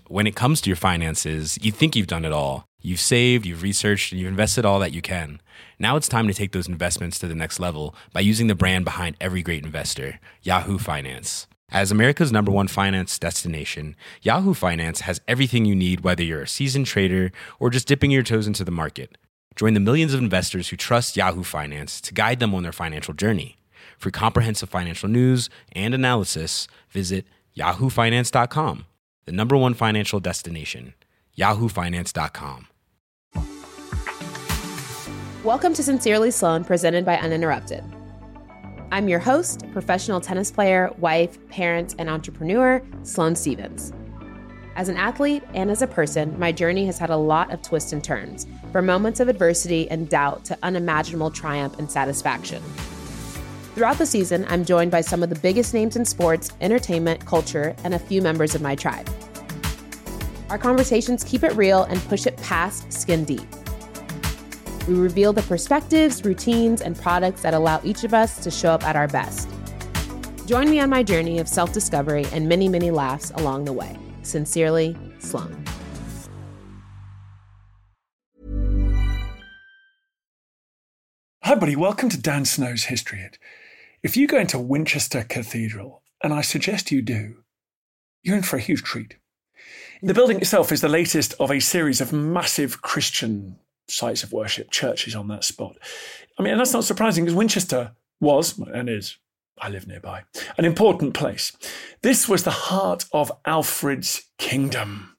when it comes to your finances, you think you've done it all. You've saved, you've researched, and you've invested all that you can. Now it's time to take those investments to the next level by using the brand behind every great investor, Yahoo Finance. As America's #1 finance destination, Yahoo Finance has everything you need, whether you're a seasoned trader or just dipping your toes into the market. Join the millions of investors who trust Yahoo Finance to guide them on their financial journey. For comprehensive financial news and analysis, visit yahoofinance.com, the #1 financial destination, yahoofinance.com. Welcome to Sincerely Sloan, presented by Uninterrupted. I'm your host, professional tennis player, wife, parent, and entrepreneur, Sloane Stephens. As an athlete and as a person, my journey has had a lot of twists and turns, from moments of adversity and doubt to unimaginable triumph and satisfaction. Throughout the season, I'm joined by some of the biggest names in sports, entertainment, culture, and a few members of my tribe. Our conversations keep it real and push it past skin deep. We reveal the perspectives, routines, and products that allow each of us to show up at our best. Join me on my journey of self-discovery and many, many laughs along the way. Sincerely, Sloane. Hi, buddy. Welcome to Dan Snow's History Hit. If you go into Winchester Cathedral, and I suggest you do, you're in for a huge treat. The building itself is the latest of a series of massive Christian sites of worship, churches on that spot. I mean, and that's not surprising because Winchester was, and is, I live nearby, an important place. This was the heart of Alfred's kingdom.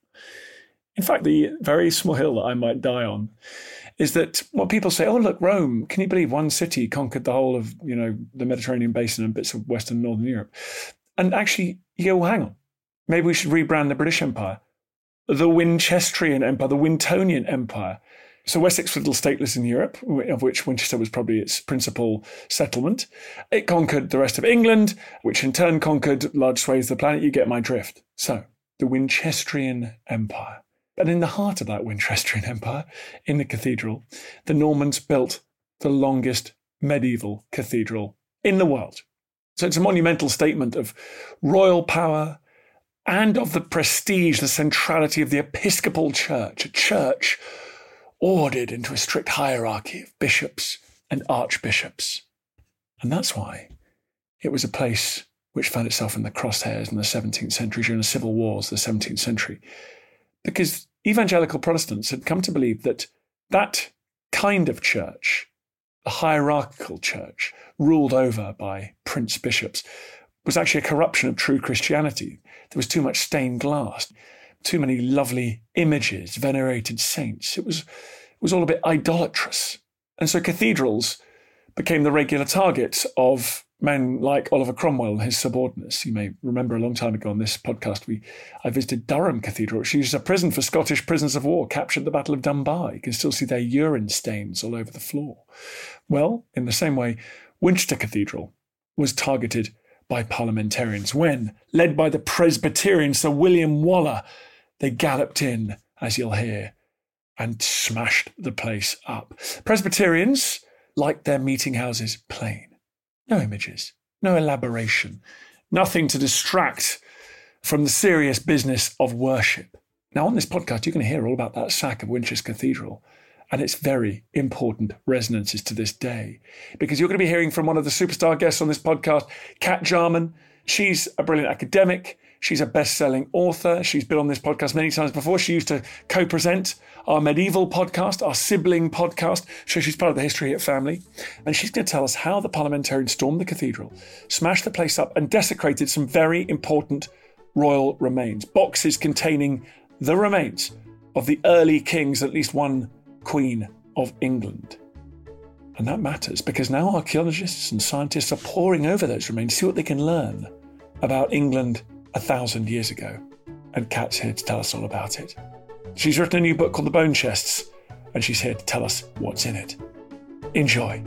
In fact, the very small hill that I might die on is that when people say, oh, look, Rome, can you believe one city conquered the whole of, the Mediterranean basin and bits of Western and Northern Europe? And actually, you go, well, hang on. Maybe we should rebrand the British Empire, the Winchesterian Empire, the Wintonian Empire. So Wessex was a little stateless in Europe, of which Winchester was probably its principal settlement. It conquered the rest of England, which in turn conquered large swathes of the planet. You get my drift. So, the Winchesterian Empire. And in the heart of that Winchesterian Empire, in the cathedral, the Normans built the longest medieval cathedral in the world. So it's a monumental statement of royal power and of the prestige, the centrality of the Episcopal Church, a church ordered into a strict hierarchy of bishops and archbishops. And that's why it was a place which found itself in the crosshairs in the 17th century, during the civil wars of the 17th century, because evangelical Protestants had come to believe that that kind of church, the hierarchical church, ruled over by prince bishops, was actually a corruption of true Christianity. There was too much stained glass, too many lovely images, venerated saints. It was all a bit idolatrous. And so cathedrals became the regular targets of men like Oliver Cromwell and his subordinates. You may remember a long time ago on this podcast, I visited Durham Cathedral, which used as a prison for Scottish prisoners of war captured at the Battle of Dunbar. You can still see their urine stains all over the floor. Well, in the same way, Winchester Cathedral was targeted by parliamentarians when, led by the Presbyterian Sir William Waller, they galloped in, as you'll hear, and smashed the place up. Presbyterians liked their meeting houses plain. No images, no elaboration, nothing to distract from the serious business of worship. Now, on this podcast, you're going to hear all about that sack of Winchester Cathedral and its very important resonances to this day, because you're going to be hearing from one of the superstar guests on this podcast, Kat Jarman. She's a brilliant academic. She's a best-selling author. She's been on this podcast many times before. She used to co-present our medieval podcast, our sibling podcast. So she's part of the History Hit family. And she's going to tell us how the parliamentarians stormed the cathedral, smashed the place up, and desecrated some very important royal remains. Boxes containing the remains of the early kings, at least one queen of England. And that matters because now archaeologists and scientists are poring over those remains, see what they can learn about England 1,000 years ago. And Kat's here to tell us all about it. She's written a new book called The Bone Chests, and she's here to tell us what's in it. Enjoy.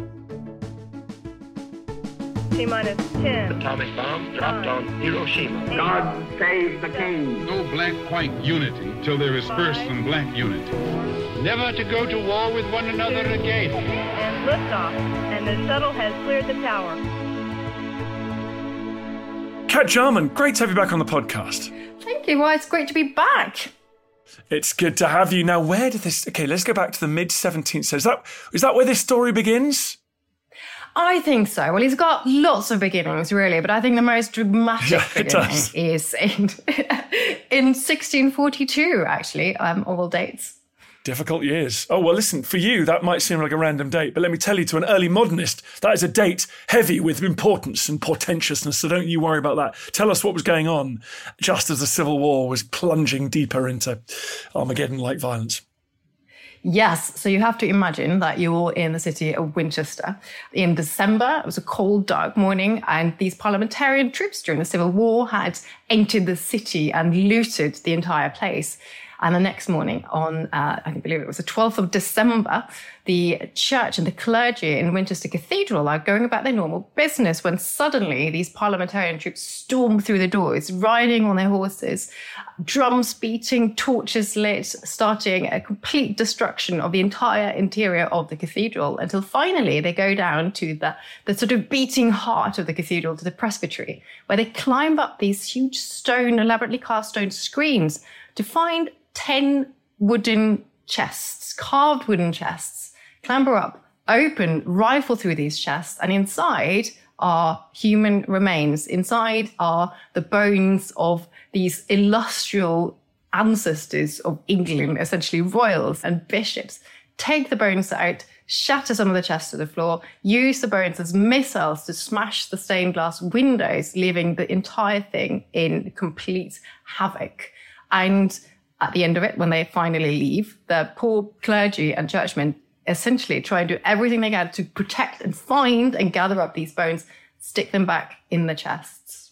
T-minus 10. Atomic bomb dropped on Hiroshima. God save the king. No black-white unity till there is first some black unity. Never to go to war with one another again. And liftoff, and the shuttle has cleared the tower. Kat Jarman, great to have you back on the podcast. Thank you. Well, it's great to be back. It's good to have you. Now, where did this... Okay, let's go back to the mid-17th century. Is that where this story begins? I think so. Well, he's got lots of beginnings, really, but I think the most dramatic beginning is in 1642, actually, of all dates. Difficult years. Oh, well, listen, for you, that might seem like a random date, but let me tell you, to an early modernist, that is a date heavy with importance and portentousness, so don't you worry about that. Tell us what was going on just as the Civil War was plunging deeper into Armageddon-like violence. Yes, so you have to imagine that you're in the city of Winchester. In December, it was a cold, dark morning, and these parliamentarian troops during the Civil War had entered the city and looted the entire place. And the next morning, on, I believe it was the 12th of December, the church and the clergy in Winchester Cathedral are going about their normal business when suddenly these parliamentarian troops storm through the doors, riding on their horses, drums beating, torches lit, starting a complete destruction of the entire interior of the cathedral, until finally they go down to the sort of beating heart of the cathedral, to the presbytery, where they climb up these huge elaborately cast stone screens to find 10 wooden chests, carved wooden chests, clamber up, open, rifle through these chests, and inside are human remains. Inside are the bones of these illustrious ancestors of England, essentially royals and bishops. Take the bones out, shatter some of the chests to the floor, use the bones as missiles to smash the stained glass windows, leaving the entire thing in complete havoc. And at the end of it, when they finally leave, the poor clergy and churchmen essentially try and do everything they can to protect and find and gather up these bones, stick them back in the chests.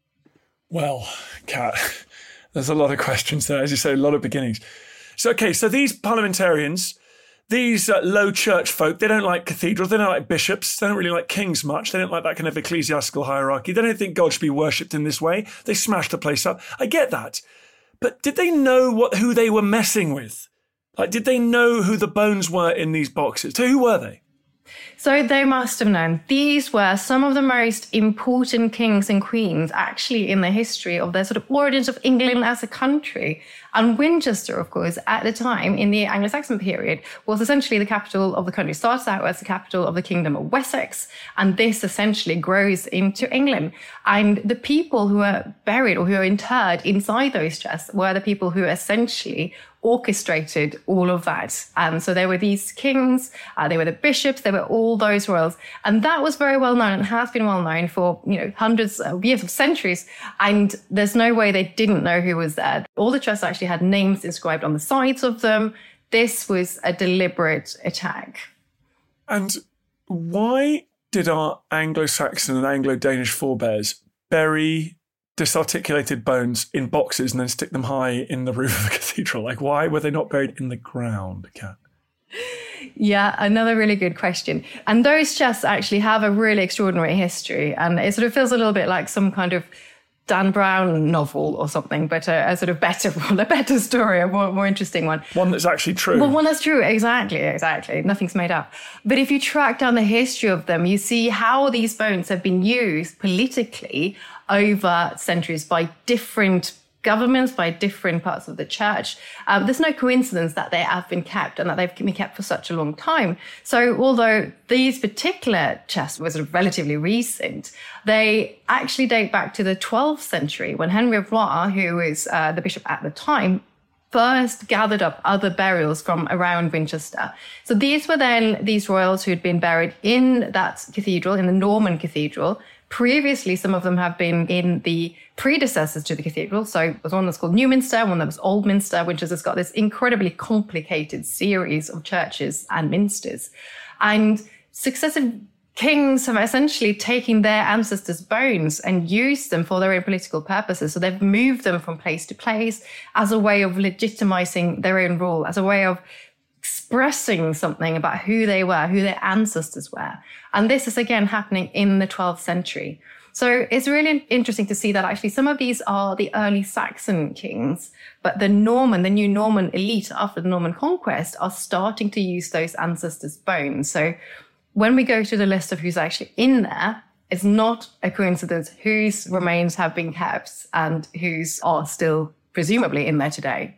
Well, Kat, there's a lot of questions there. As you say, a lot of beginnings. So these parliamentarians, these low church folk, they don't like cathedrals, they don't like bishops, they don't really like kings much, they don't like that kind of ecclesiastical hierarchy, they don't think God should be worshipped in this way. They smashed the place up. I get that. But did they know who they were messing with? Like, did they know who the bones were in these boxes? So who were they? So they must have known. These were some of the most important kings and queens actually in the history of the sort of origins of England as a country. And Winchester, of course, at the time in the Anglo-Saxon period, was essentially the capital of the country. It starts out as the capital of the Kingdom of Wessex, and this essentially grows into England. And the people who are buried or who are interred inside those chests were the people who essentially orchestrated all of that. So there were these kings, they were the bishops, there were all those royals. And that was very well known and has been well known for, hundreds of years, of centuries. And there's no way they didn't know who was there. All the chests actually had names inscribed on the sides of them. This was a deliberate attack. And why did our Anglo-Saxon and Anglo-Danish forebears bury disarticulated bones in boxes and then stick them high in the roof of the cathedral? Like, why were they not buried in the ground, Kat? Yeah, another really good question. And those chests actually have a really extraordinary history. And it sort of feels a little bit like some kind of Dan Brown novel or something, but a sort of better one, a better story, a more interesting one. One that's actually true. Well, one that's true, exactly. Nothing's made up. But if you track down the history of them, you see how these bones have been used politically over centuries by different governments, by different parts of the church. There's no coincidence that they have been kept and that they've been kept for such a long time. So although these particular chests were sort of relatively recent, they actually date back to the 12th century when Henry of Rouen, who was the bishop at the time, first gathered up other burials from around Winchester. So these were then these royals who had been buried in that cathedral, in the Norman cathedral. Previously, some of them have been in the predecessors to the cathedral. So there's one that's called Newminster, one that was Oldminster, which has got this incredibly complicated series of churches and minsters. And successive kings have essentially taken their ancestors' bones and used them for their own political purposes. So they've moved them from place to place as a way of legitimizing their own rule, as a way of expressing something about who they were, who their ancestors were. And this is again happening in the 12th century. So it's really interesting to see that actually some of these are the early Saxon kings, but the new Norman elite after the Norman conquest are starting to use those ancestors' bones. So when we go to the list of who's actually in there, It's not a coincidence whose remains have been kept and whose are still presumably in there today.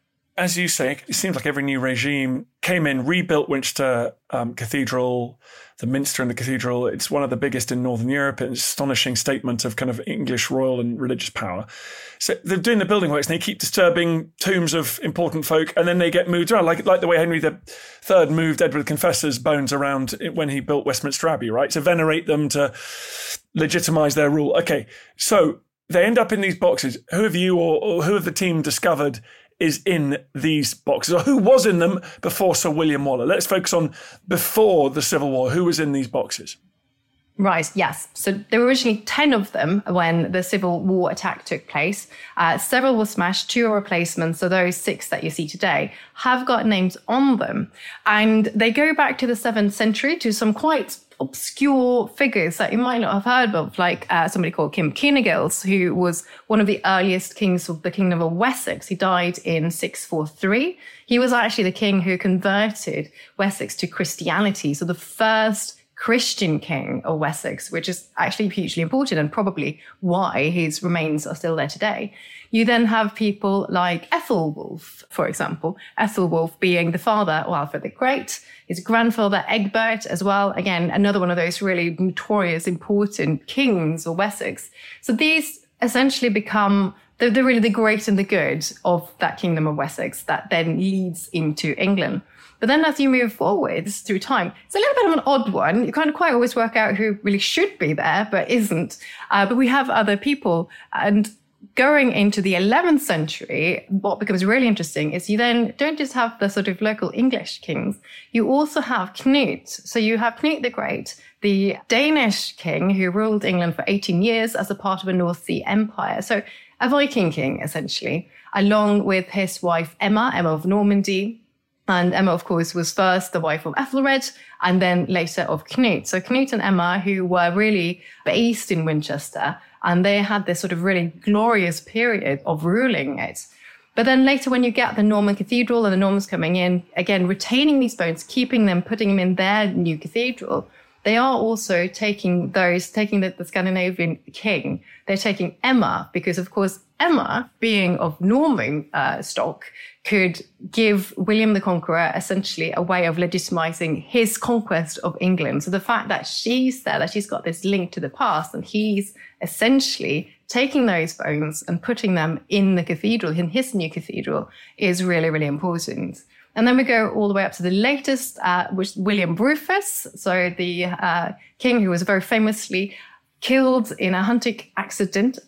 As you say, it seems like every new regime came in, rebuilt Winchester Cathedral, the Minster and the Cathedral. It's one of the biggest in Northern Europe. It's an astonishing statement of kind of English royal and religious power. So they're doing the building works and they keep disturbing tombs of important folk, and then they get moved around, like the way Henry III moved Edward the Confessor's bones around when he built Westminster Abbey, right? To venerate them, to legitimise their rule. Okay, so they end up in these boxes. Who have you or who have the team discovered is in these boxes, or who was in them before Sir William Waller? Let's focus on before the Civil War. Who was in these boxes? Right, yes. So there were originally 10 of them when the Civil War attack took place. Several were smashed, 2 are replacements. So those 6 that you see today have got names on them. And they go back to the 7th century to some quite obscure figures that you might not have heard of, like somebody called Kim Kynagils, who was one of the earliest kings of the Kingdom of Wessex. He died in 643. He was actually the king who converted Wessex to Christianity. So the first Christian king of Wessex, which is actually hugely important and probably why his remains are still there today. You then have people like Ethelwulf, for example. Ethelwulf being the father of Alfred the Great, his grandfather Egbert as well. Again, another one of those really notorious, important kings of Wessex. So these essentially become they're really the great and the good of that Kingdom of Wessex that then leads into England. But then as you move forwards through time, it's a little bit of an odd one. You can't quite always work out who really should be there, but isn't. But we have other people. And going into the 11th century, what becomes really interesting is you then don't just have the sort of local English kings, you also have Knut. So you have Knut the Great, the Danish king who ruled England for 18 years as a part of a North Sea empire. So a Viking king, essentially, along with his wife Emma of Normandy. And Emma, of course, was first the wife of Ethelred and then later of Knut. So Knut and Emma, who were really based in Winchester, and they had this sort of really glorious period of ruling it. But then later when you get the Norman cathedral and the Normans coming in, again, retaining these bones, keeping them, putting them in their new cathedral, they are also taking the Scandinavian king. They're taking Emma because, of course, Emma, being of Norman stock, could give William the Conqueror essentially a way of legitimizing his conquest of England. So the fact that she's there, that she's got this link to the past, and he's essentially taking those bones and putting them in the cathedral, in his new cathedral, is really, really important. And then we go all the way up to the latest, which William Rufus, so the king who was very famously killed in a hunting accident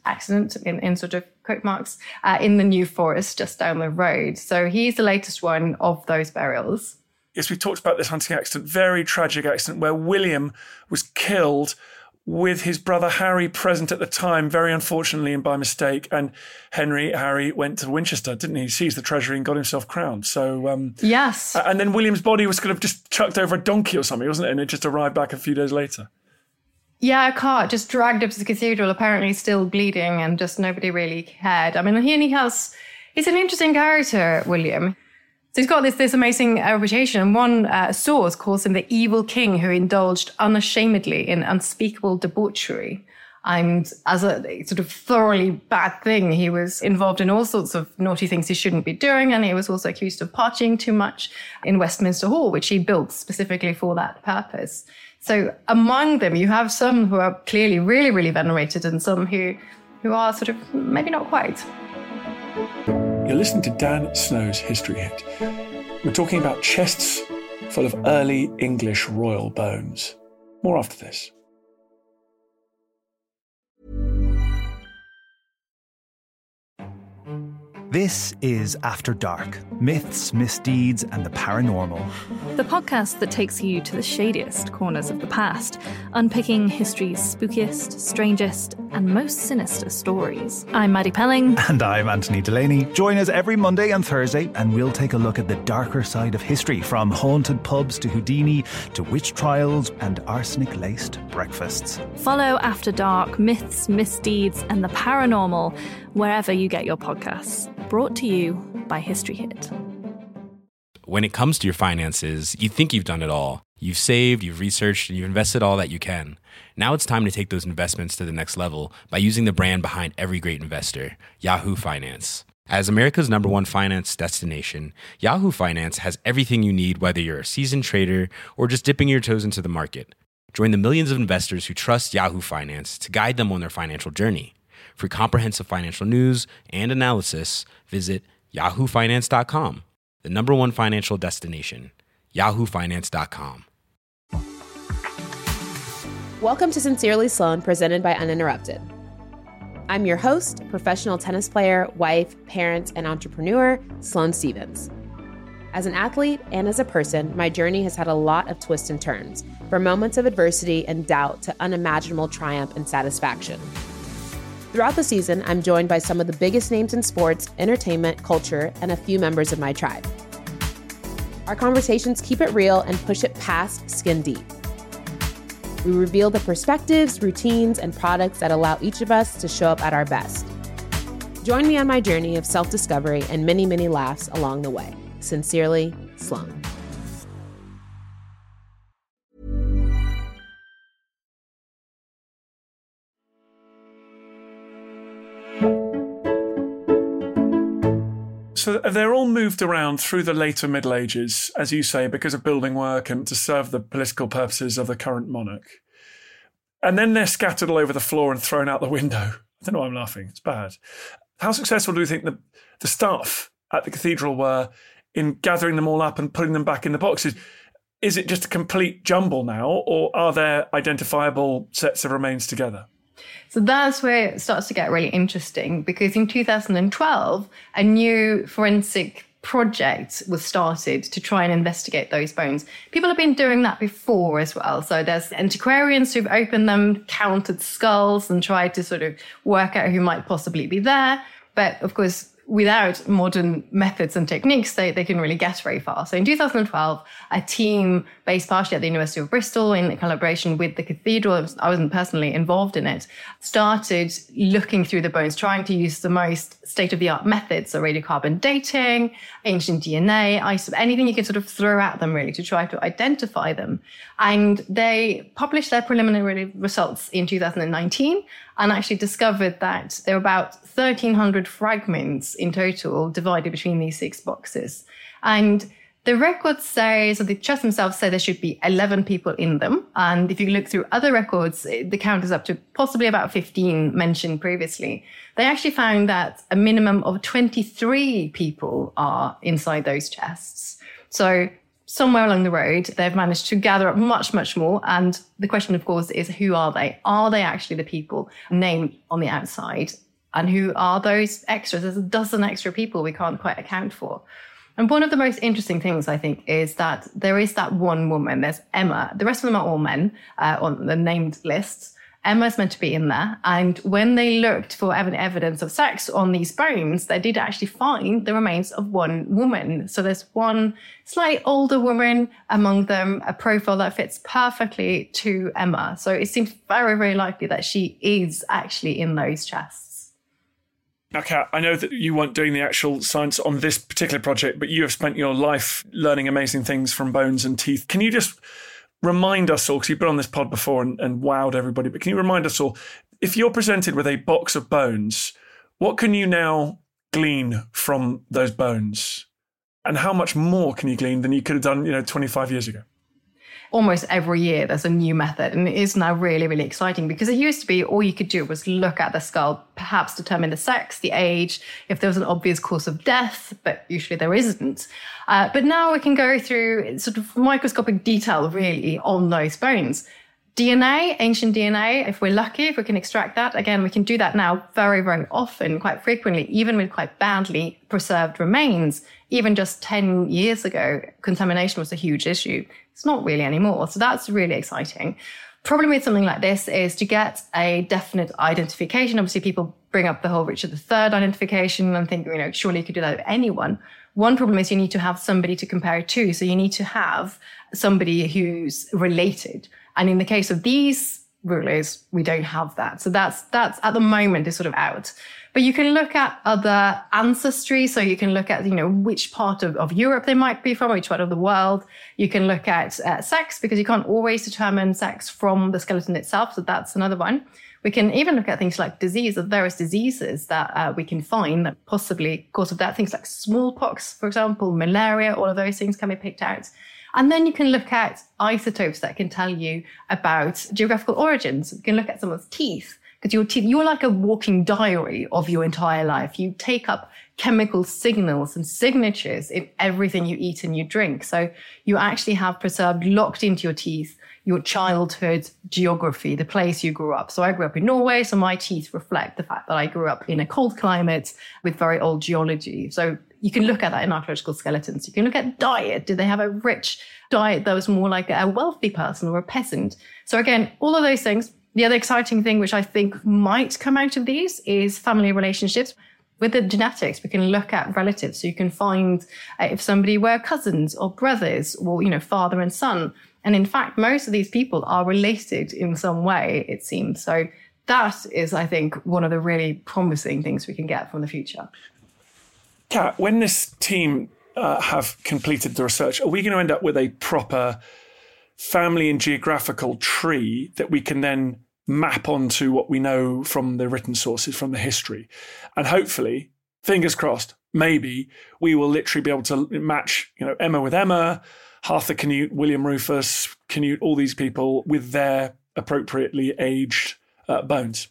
in sort of quote marks, in the New Forest just down the road. So he's the latest one of those burials. Yes, we talked about this hunting accident, very tragic accident where William was killed with his brother Harry present at the time, very unfortunately and by mistake. And Harry went to Winchester, didn't he? He seized the treasury and got himself crowned. So yes. And then William's body was kind of just chucked over a donkey or something, wasn't it? And it just arrived back a few days later. Yeah, a cart just dragged up to the cathedral, apparently still bleeding, and just nobody really cared. I mean, he's an interesting character, William. So he's got this amazing reputation. One source calls him the evil king who indulged unashamedly in unspeakable debauchery. And as a sort of thoroughly bad thing, he was involved in all sorts of naughty things he shouldn't be doing. And he was also accused of partying too much in Westminster Hall, which he built specifically for that purpose. So among them, you have some who are clearly really, really venerated and some who are sort of maybe not quite. You're listening to Dan Snow's History Hit. We're talking about chests full of early English royal bones. More after this. This is After Dark, Myths, Misdeeds and the Paranormal. The podcast that takes you to the shadiest corners of the past, unpicking history's spookiest, strangest and most sinister stories. I'm Maddie Pelling. And I'm Anthony Delaney. Join us every Monday and Thursday and we'll take a look at the darker side of history, from haunted pubs to Houdini to witch trials and arsenic-laced breakfasts. Follow After Dark, Myths, Misdeeds and the Paranormal wherever you get your podcasts. Brought to you by History Hit. When it comes to your finances, you think you've done it all. You've saved, you've researched, and you've invested all that you can. Now it's time to take those investments to the next level by using the brand behind every great investor, Yahoo Finance. As America's #1 finance destination, Yahoo Finance has everything you need, whether you're a seasoned trader or just dipping your toes into the market. Join the millions of investors who trust Yahoo Finance to guide them on their financial journey. For comprehensive financial news and analysis, visit yahoofinance.com, the #1 financial destination, yahoofinance.com. Welcome to Sincerely Sloan, presented by Uninterrupted. I'm your host, professional tennis player, wife, parent, and entrepreneur, Sloane Stephens. As an athlete and as a person, my journey has had a lot of twists and turns, from moments of adversity and doubt to unimaginable triumph and satisfaction. Throughout the season, I'm joined by some of the biggest names in sports, entertainment, culture, and a few members of my tribe. Our conversations keep it real and push it past skin deep. We reveal the perspectives, routines, and products that allow each of us to show up at our best. Join me on my journey of self-discovery and many, many laughs along the way. Sincerely, Sloane. So they're all moved around through the later Middle Ages, as you say, because of building work and to serve the political purposes of the current monarch. And then they're scattered all over the floor and thrown out the window. I don't know why I'm laughing. It's bad. How successful do you think the staff at the cathedral were in gathering them all up and putting them back in the boxes? Is it just a complete jumble now, or are there identifiable sets of remains together? So that's where it starts to get really interesting, because in 2012, a new forensic project was started to try and investigate those bones. People have been doing that before as well. So there's antiquarians who've opened them, counted skulls and tried to sort of work out who might possibly be there. But of course, without modern methods and techniques, they couldn't really get very far. So in 2012, a team based partially at the University of Bristol in collaboration with the cathedral, I wasn't personally involved in it, started looking through the bones, trying to use the most state-of-the-art methods, so radiocarbon dating, ancient DNA, anything you can sort of throw at them really to try to identify them. And they published their preliminary results in 2019 and actually discovered that there were about 1,300 fragments in total divided between these 6 boxes. And the records say, so the chest themselves say there should be 11 people in them. And if you look through other records, the count is up to possibly about 15 mentioned previously. They actually found that a minimum of 23 people are inside those chests. So somewhere along the road, they've managed to gather up much, much more. And the question, of course, is who are they? Are they actually the people named on the outside? And who are those extras? There's a dozen extra people we can't quite account for. And one of the most interesting things, I think, is that there is that one woman. There's Emma. The rest of them are all men on the named lists. Emma's meant to be in there. And when they looked for evidence of sex on these bones, they did actually find the remains of one woman. So there's one slightly older woman among them, a profile that fits perfectly to Emma. So it seems very, very likely that she is actually in those chests. Now, Kat, I know that you weren't doing the actual science on this particular project, but you have spent your life learning amazing things from bones and teeth. Can you just remind us all, because you've been on this pod before and wowed everybody, but can you remind us all, if you're presented with a box of bones, what can you now glean from those bones? And how much more can you glean than you could have done, 25 years ago? Almost every year there's a new method, and it is now really, really exciting, because it used to be all you could do was look at the skull, perhaps determine the sex, the age, if there was an obvious cause of death, but usually there isn't. But now we can go through sort of microscopic detail really on those bones. DNA, ancient DNA, if we're lucky, if we can extract that, again, we can do that now very, very often, quite frequently, even with quite badly preserved remains. Even just 10 years ago, contamination was a huge issue. It's not really anymore. So that's really exciting. Problem with something like this is to get a definite identification. Obviously, people bring up the whole Richard III identification and think, surely you could do that with anyone. One problem is you need to have somebody to compare it to. So you need to have somebody who's related. And in the case of these rulers, we don't have that. So that's at the moment is sort of out. But you can look at other ancestry. So you can look at, which part of Europe they might be from, which part of the world. You can look at sex, because you can't always determine sex from the skeleton itself. So that's another one. We can even look at things like disease, of various diseases that we can find that possibly cause of that. Things like smallpox, for example, malaria, all of those things can be picked out. And then you can look at isotopes that can tell you about geographical origins. You can look at someone's teeth, because your teeth, you're like a walking diary of your entire life. You take up chemical signals and signatures in everything you eat and you drink. So you actually have preserved, locked into your teeth, your childhood geography, the place you grew up. So I grew up in Norway, so my teeth reflect the fact that I grew up in a cold climate with very old geology. So you can look at that in archaeological skeletons. You can look at diet. Did they have a rich diet that was more like a wealthy person or a peasant? So again, all of those things. The other exciting thing, which I think might come out of these, is family relationships. With the genetics, we can look at relatives. So you can find if somebody were cousins or brothers or, father and son. And in fact, most of these people are related in some way, it seems. So that is, I think, one of the really promising things we can get from the future. Kat, when this team have completed the research, are we going to end up with a proper family and geographical tree that we can then map onto what we know from the written sources, from the history? And hopefully, fingers crossed, maybe we will literally be able to match, Emma with Emma, Arthur Canute, William Rufus, Canute, all these people with their appropriately aged bones.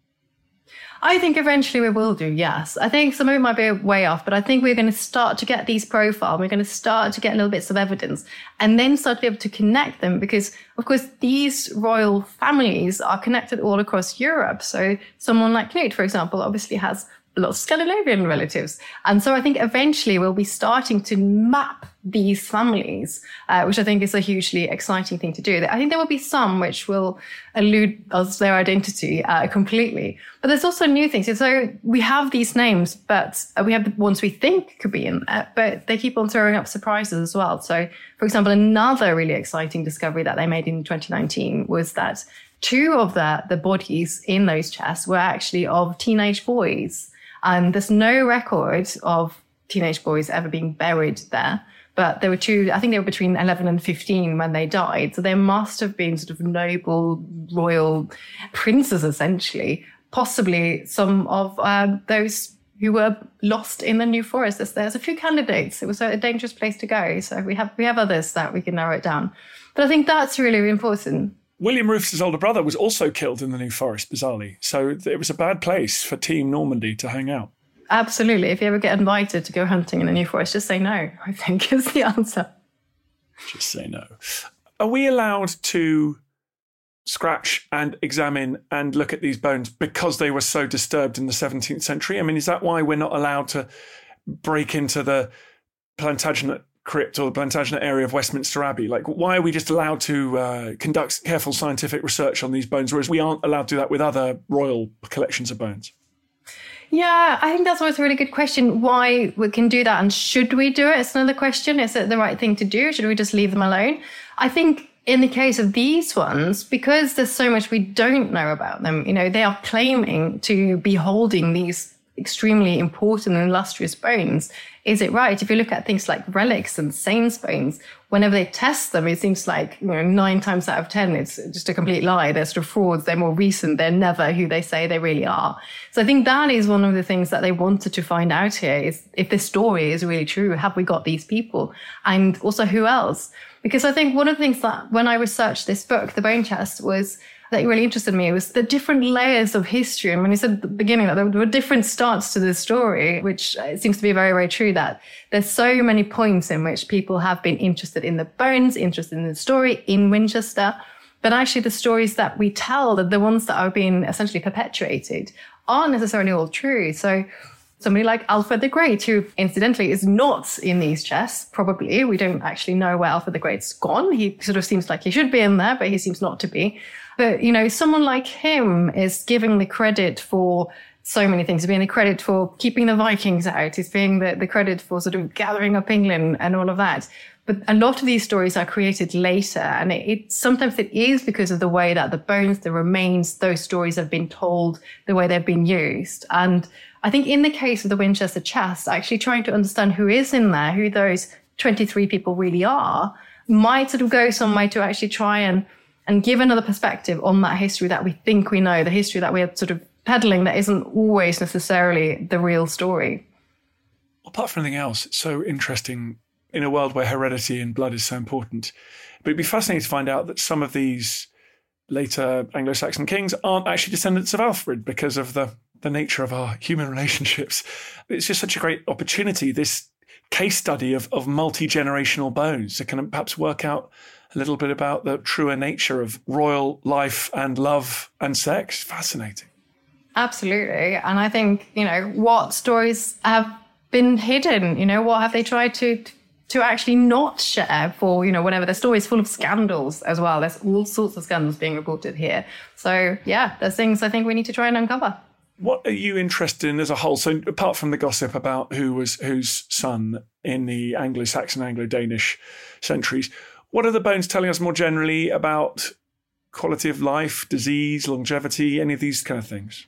I think eventually we will do, yes. I think some of it might be way off, but I think we're going to start to get these profiles. We're going to start to get little bits of evidence and then start to be able to connect them, because, of course, these royal families are connected all across Europe. So someone like Knut, for example, obviously has a lot of Scandinavian relatives. And so I think eventually we'll be starting to map these families, which I think is a hugely exciting thing to do. I think there will be some which will elude us their identity completely. But there's also new things. So we have these names, but we have the ones we think could be in there, but they keep on throwing up surprises as well. So, for example, another really exciting discovery that they made in 2019 was that 2 of the bodies in those chests were actually of teenage boys. And there's no record of teenage boys ever being buried there. But there were 2, I think they were between 11 and 15 when they died. So there must have been sort of noble royal princes, essentially, possibly some of those who were lost in the New Forest. There's a few candidates. It was a dangerous place to go. So we have others that we can narrow it down. But I think that's really, really important. William Rufus's older brother was also killed in the New Forest, bizarrely. So it was a bad place for Team Normandy to hang out. Absolutely. If you ever get invited to go hunting in the New Forest, just say no, I think is the answer. Just say no. Are we allowed to scratch and examine and look at these bones because they were so disturbed in the 17th century? I mean, is that why we're not allowed to break into the Plantagenet crypt or the Plantagenet area of Westminster Abbey? Like, why are we just allowed to conduct careful scientific research on these bones, whereas we aren't allowed to do that with other royal collections of bones? Yeah, I think that's always a really good question, why we can do that. And should we do it? It's another question. Is it the right thing to do? Should we just leave them alone? I think in the case of these ones, because there's so much we don't know about them, they are claiming to be holding these extremely important and illustrious bones. Is it right? If you look at things like relics and saints' bones, whenever they test them, it seems like 9 times out of 10, it's just a complete lie. They're sort of frauds. They're more recent. They're never who they say they really are. So I think that is one of the things that they wanted to find out here, is if this story is really true, have we got these people? And also who else? Because I think one of the things that when I researched this book, The Bone Chest, was that really interested me was the different layers of history. And when you said at the beginning that there were different starts to this story, which seems to be very, very true, that there's so many points in which people have been interested in the bones, interested in the story in Winchester. But actually the stories that we tell, the ones that are being essentially perpetuated, aren't necessarily all true. So somebody like Alfred the Great, who incidentally is not in these chests, probably. We don't actually know where Alfred the Great's gone. He sort of seems like he should be in there, but he seems not to be. But, someone like him is giving the credit for so many things. He's being the credit for keeping the Vikings out. He's being the credit for sort of gathering up England and all of that. But a lot of these stories are created later, and sometimes it is because of the way that the bones, the remains, those stories have been told, the way they've been used. And I think in the case of the Winchester chest, actually trying to understand who is in there, who those 23 people really are, might sort of go some way to actually try and give another perspective on that history that we think we know, the history that we're sort of peddling that isn't always necessarily the real story. Apart from anything else, it's so interesting in a world where heredity and blood is so important. But it'd be fascinating to find out that some of these later Anglo-Saxon kings aren't actually descendants of Alfred because of the nature of our human relationships. It's just such a great opportunity, this case study of multi-generational bones to kind of perhaps work out a little bit about the truer nature of royal life and love and sex. Fascinating. Absolutely. And I think, what stories have been hidden? What have they tried to actually not share for, whatever. Their story is full of scandals as well. There's all sorts of scandals being reported here. So, yeah, there's things I think we need to try and uncover. What are you interested in as a whole? So apart from the gossip about who was whose son in the Anglo-Saxon, Anglo-Danish centuries, what are the bones telling us more generally about quality of life, disease, longevity, any of these kind of things?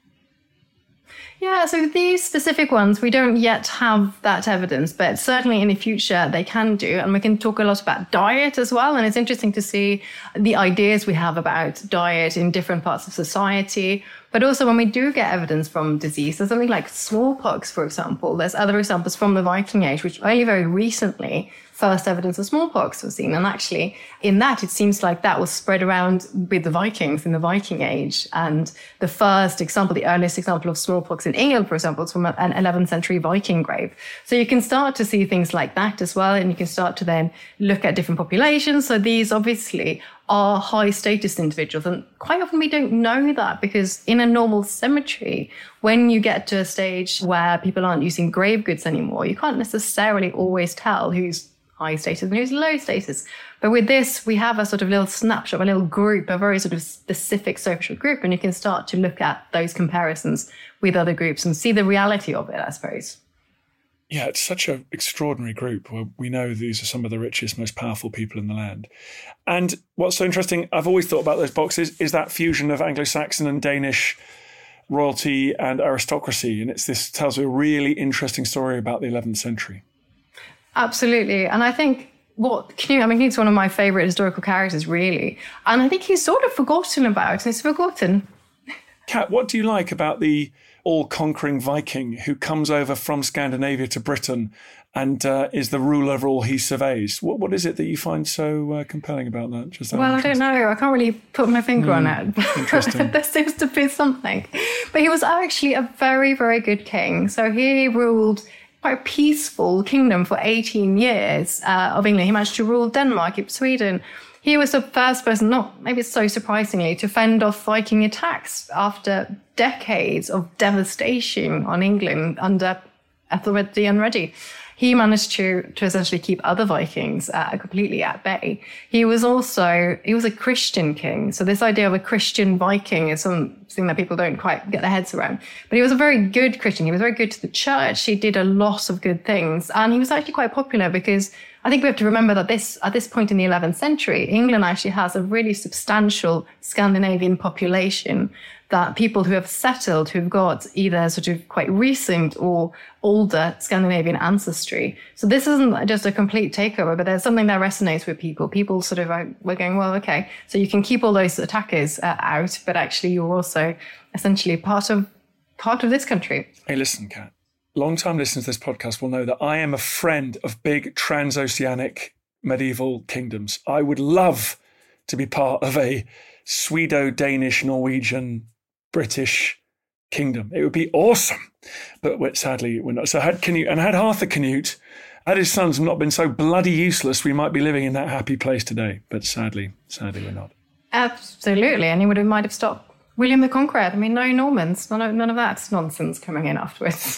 Yeah, so these specific ones, we don't yet have that evidence, but certainly in the future they can do. And we can talk a lot about diet as well. And it's interesting to see the ideas we have about diet in different parts of society. But also when we do get evidence from disease, there's something like smallpox, for example. There's other examples from the Viking Age, which only very recently first evidence of smallpox was seen. And actually, in that, it seems like that was spread around with the Vikings in the Viking Age. And the first example, the earliest example of smallpox in England, for example, is from an 11th century Viking grave. So you can start to see things like that as well. And you can start to then look at different populations. So these obviously are high status individuals. And quite often we don't know that because in a normal cemetery, when you get to a stage where people aren't using grave goods anymore, you can't necessarily always tell who's high status and who's low status. But with this, we have a sort of little snapshot, a little group, a very sort of specific social group, and you can start to look at those comparisons with other groups and see the reality of it, I suppose. Yeah, it's such an extraordinary group where we know these are some of the richest, most powerful people in the land. And what's so interesting, I've always thought about those boxes, is that fusion of Anglo-Saxon and Danish royalty and aristocracy. And this tells a really interesting story about the 11th century. Absolutely. And I think Knut's one of my favourite historical characters, really. And I think he's sort of forgotten about. He's forgotten. Kat, what do you like about the all-conquering Viking who comes over from Scandinavia to Britain and is the ruler of all he surveys? What is it that you find so compelling about that? I don't know. I can't really put my finger on it. Interesting. There seems to be something. But he was actually a very, very good king. So he ruled quite a peaceful kingdom for 18 years of England. He managed to rule Denmark, Sweden. He was the first person, not maybe so surprisingly, to fend off Viking attacks after decades of devastation on England under Ethelred the Unready. He managed to essentially keep other Vikings completely at bay. He was a Christian king. So this idea of a Christian Viking is something that people don't quite get their heads around. But he was a very good Christian. He was very good to the church. He did a lot of good things. And he was actually quite popular because I think we have to remember that at this point in the 11th century, England actually has a really substantial Scandinavian population, that people who have settled, who've got either sort of quite recent or older Scandinavian ancestry. So this isn't just a complete takeover, but there's something that resonates with people. People sort of we're going, well, okay, so you can keep all those attackers out, but actually you're also essentially part of this country. Hey, listen, Kat. Long-time listeners to this podcast will know that I am a friend of big transoceanic medieval kingdoms. I would love to be part of a Swedish, Norwegian, British kingdom. It would be awesome. But sadly, we're not. So had Arthur Canute, had his sons not been so bloody useless, we might be living in that happy place today. But sadly, we're not. Absolutely. And he might have stopped William the Conqueror. I mean, no Normans, none of that nonsense coming in afterwards.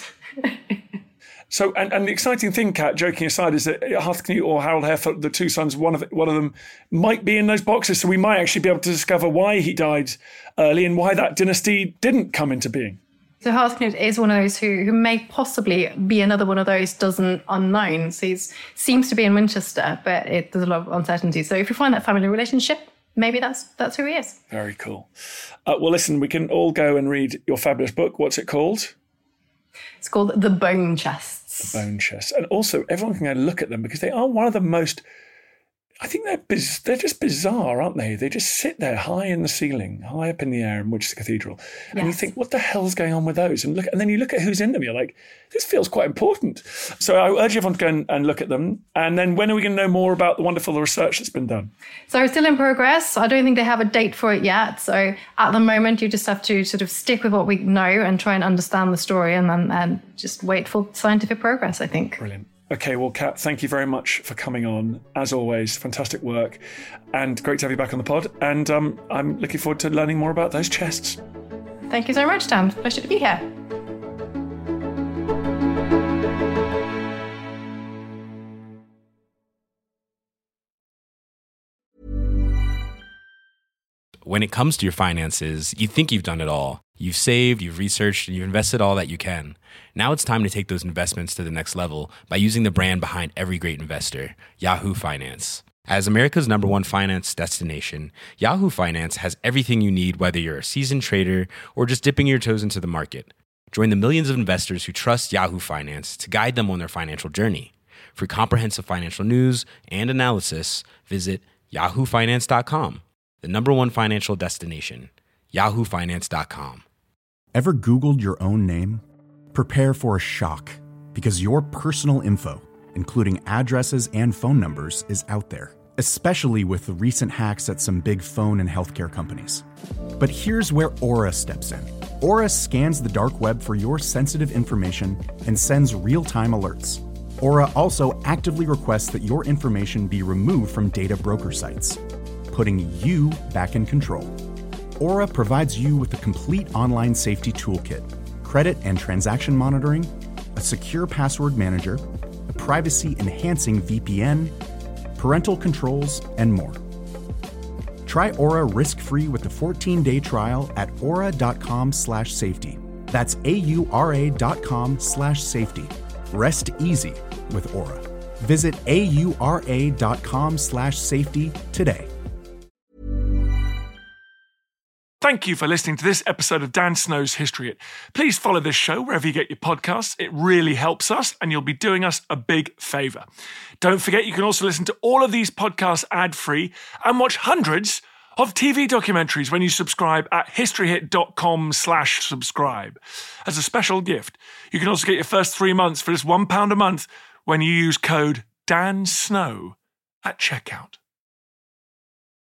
So, and the exciting thing, Kat, joking aside, is that Arthur Canute or Harold Harefoot, the two sons, one of them might be in those boxes. So we might actually be able to discover why he died early and why that dynasty didn't come into being. So Harthacnut is one of those who may possibly be another one of those dozen unknowns. He seems to be in Winchester, but there's a lot of uncertainty. So if you find that family relationship, maybe that's who he is. Very cool. Well, listen, we can all go and read your fabulous book. What's it called? It's called The Bone Chests. The Bone Chests. And also, everyone can go and look at them because they are one of the most... I think they're just bizarre, aren't they? They just sit there high in the ceiling, high up in the air in Winchester Cathedral. And you think, what the hell's going on with those? And then you look at who's in them. You're like, this feels quite important. So I urge everyone to go and look at them. And then when are we going to know more about the wonderful research that's been done? So it's still in progress. I don't think they have a date for it yet. So at the moment, you just have to sort of stick with what we know and try and understand the story and then just wait for scientific progress, I think. Brilliant. Okay, well, Kat, thank you very much for coming on. As always, fantastic work and great to have you back on the pod. And I'm looking forward to learning more about those chests. Thank you so much, Dan. Pleasure to be here. When it comes to your finances, you think you've done it all. You've saved, you've researched, and you've invested all that you can. Now it's time to take those investments to the next level by using the brand behind every great investor, Yahoo Finance. As America's #1 finance destination, Yahoo Finance has everything you need, whether you're a seasoned trader or just dipping your toes into the market. Join the millions of investors who trust Yahoo Finance to guide them on their financial journey. For comprehensive financial news and analysis, visit yahoofinance.com, the #1 financial destination, yahoofinance.com. Ever Googled your own name? Prepare for a shock, because your personal info, including addresses and phone numbers, is out there, especially with the recent hacks at some big phone and healthcare companies. But here's where Aura steps in. Aura scans the dark web for your sensitive information and sends real-time alerts. Aura also actively requests that your information be removed from data broker sites, putting you back in control. Aura provides you with a complete online safety toolkit, credit and transaction monitoring, a secure password manager, a privacy-enhancing VPN, parental controls, and more. Try Aura risk-free with a 14-day trial at aura.com/safety. That's AURA.com/safety. Rest easy with Aura. Visit AURA.com/safety today. Thank you for listening to this episode of Dan Snow's History Hit. Please follow this show wherever you get your podcasts. It really helps us and you'll be doing us a big favour. Don't forget you can also listen to all of these podcasts ad-free and watch hundreds of TV documentaries when you subscribe at historyhit.com/subscribe. As a special gift, you can also get your first 3 months for just £1 a month when you use code DANSNOW at checkout.